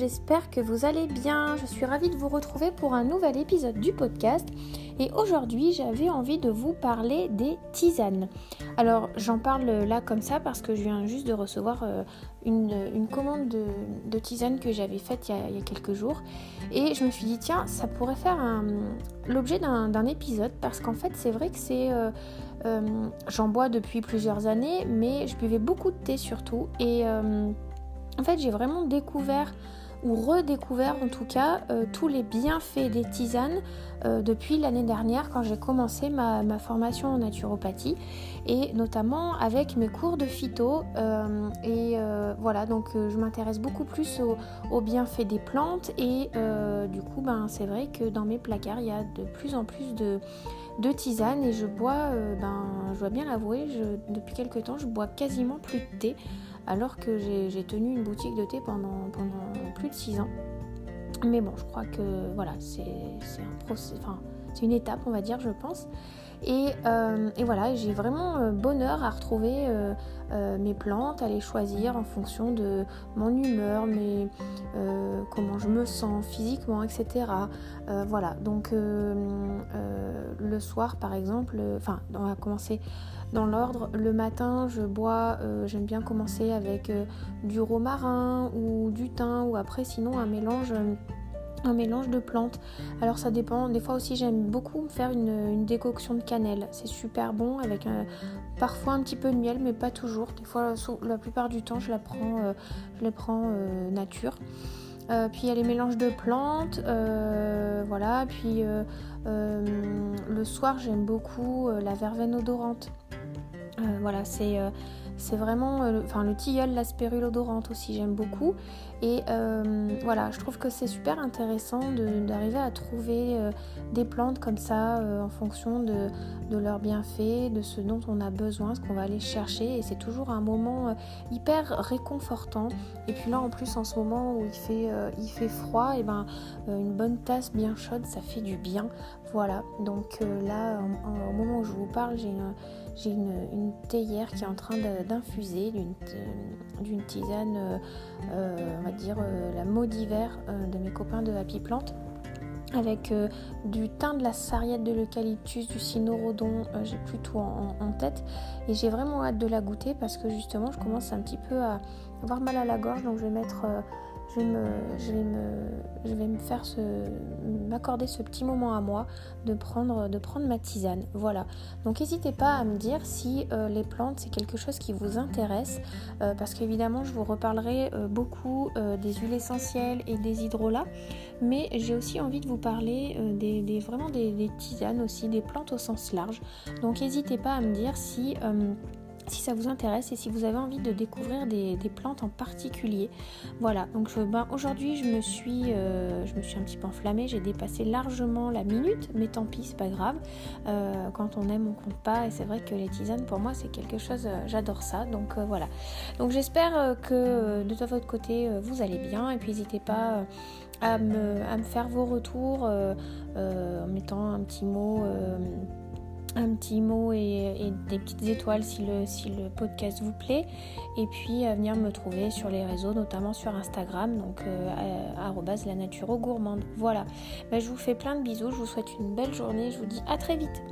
j'espère que vous allez bien. Je suis ravie de vous retrouver pour un nouvel épisode du podcast. Et aujourd'hui, j'avais envie de vous parler des tisanes. Alors, j'en parle là comme ça parce que je viens juste de recevoir une commande de tisanes que j'avais faite il y a quelques jours. Et je me suis dit, tiens, ça pourrait faire l'objet d'un épisode parce qu'en fait, c'est vrai que j'en bois depuis plusieurs années, mais je buvais beaucoup de thé surtout. Et en fait, j'ai vraiment découvert ou redécouvert en tout cas tous les bienfaits des tisanes depuis l'année dernière quand j'ai commencé ma formation en naturopathie et notamment avec mes cours de phyto voilà, donc je m'intéresse beaucoup plus aux bienfaits des plantes et du coup c'est vrai que dans mes placards il y a de plus en plus de tisanes et je bois, je dois bien l'avouer, depuis quelques temps je bois quasiment plus de thé alors que j'ai tenu une boutique de thé pendant plus de 6 ans. Mais bon, je crois que voilà, c'est une étape, on va dire, je pense. Et voilà, j'ai vraiment bonheur à retrouver mes plantes, à les choisir en fonction de mon humeur, comment je me sens physiquement, etc. Voilà, donc le soir par exemple, on va commencer dans l'ordre. Le matin, j'aime bien commencer avec du romarin ou du thym ou après sinon un mélange de plantes. Alors ça dépend, des fois aussi j'aime beaucoup faire une décoction de cannelle, c'est super bon avec parfois un petit peu de miel mais pas toujours, des fois la plupart du temps je les prends nature. Puis il y a les mélanges de plantes, voilà, puis le soir j'aime beaucoup la verveine odorante. Voilà, c'est vraiment le tilleul, la spérule odorante aussi j'aime beaucoup et voilà, je trouve que c'est super intéressant d'arriver à trouver des plantes comme ça en fonction de leurs bienfaits, de ce dont on a besoin, ce qu'on va aller chercher et c'est toujours un moment hyper réconfortant. Et puis là en plus en ce moment où il fait froid, et une bonne tasse bien chaude ça fait du bien. Voilà, donc là au moment où je vous parle j'ai une théière qui est en train d'infuser d'une tisane, on va dire la mot d'hiver de mes copains de Happy Plant, avec du thym, de la sarriette, de l'eucalyptus, du cynorrhodon, j'ai plus tout en tête et j'ai vraiment hâte de la goûter parce que justement je commence un petit peu à avoir mal à la gorge, donc je vais m'accorder ce petit moment à moi de prendre ma tisane. Voilà. Donc n'hésitez pas à me dire si les plantes c'est quelque chose qui vous intéresse parce qu'évidemment je vous reparlerai beaucoup des huiles essentielles et des hydrolats, mais j'ai aussi envie de vous parler des tisanes aussi, des plantes au sens large. Donc n'hésitez pas à me dire si ça vous intéresse et si vous avez envie de découvrir des plantes en particulier. Voilà, donc aujourd'hui je me suis un petit peu enflammée, j'ai dépassé largement la minute, mais tant pis, c'est pas grave. Quand on aime, on compte pas, et c'est vrai que les tisanes pour moi c'est quelque chose, j'adore ça, donc voilà. Donc j'espère que de votre côté vous allez bien, et puis n'hésitez pas à me faire vos retours en mettant un petit mot et des petites étoiles si le podcast vous plaît, et puis à venir me trouver sur les réseaux, notamment sur Instagram, donc @lanaturogourmande. Voilà, je vous fais plein de bisous, je vous souhaite une belle journée, je vous dis à très vite.